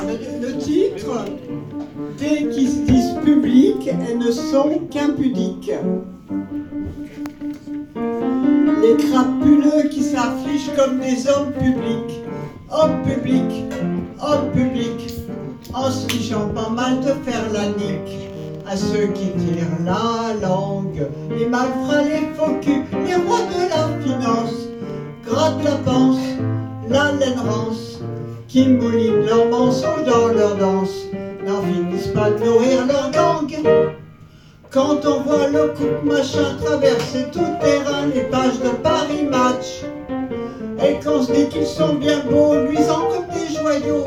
Le titre, dès qu'ils se disent publics, elles ne sont qu'impudiques. Les crapuleux qui s'affichent comme des hommes publics. Hommes publics, hommes publics, en se fichant pas mal de faire la nique à ceux qui tirent la langue, les malfrats, les faux culs, les rois de la finance, grattent la panse, la laine rance, qui moulinent leurs mensonges dans leur danse, n'en finissent pas de nourrir leur gang. Quand on voit le couple machin traverser tout terrain les pages de Paris Match, et qu'on se dit qu'ils sont bien beaux, luisants comme des joyaux,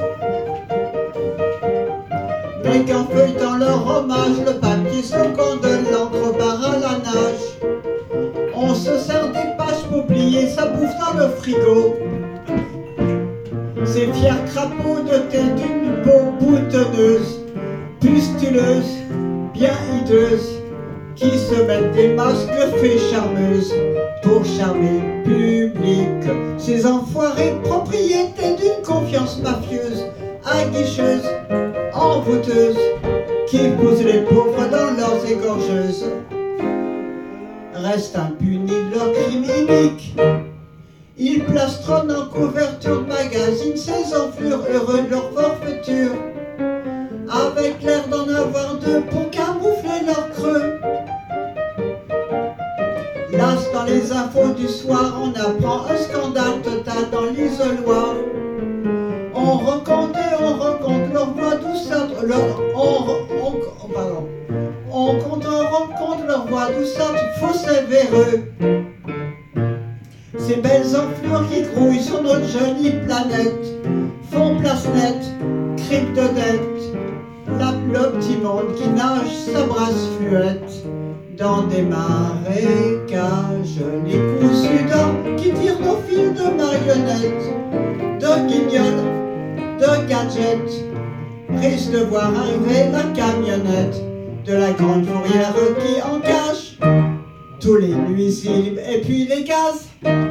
mais qu'en feuilletant leur hommage, le papier slogan de l'encre barre à la nage, on se sert des pages pour oublier sa bouffe dans le frigo. Ces fiers crapauds dotés d'une peau boutonneuse, pustuleuse, bien hideuse, qui se mettent des masques de fées charmeuses pour charmer le public. Ces enfoirés propriétés d'une confiance mafieuse, aguicheuse, envoûteuse, qui poussent les pauvres dans leurs égorgeuses. Restent impunis de leurs crimes iniques. Ils plastronnent en couverture de magazine ces enflures heureux de leur forfaiture, avec l'air d'en avoir deux pour camoufler leur creux. Las, dans les infos du soir, on apprend un scandale total dans l'isoloir. On recompte leur voix douceâtre, on rencontre leur voix douceâtre, faux sévéreux. Ces belles enflures qui grouillent sur notre jolie planète font place nette, crypte de dette, le petit monde qui nage sa brasse fluette dans des marécages, les coups d'or qui tirent nos fils de marionnettes, de guignols, de gadgets, risque de voir arriver la camionnette de la grande fourrière qui en cache tous les nuisibles et puis les gaz.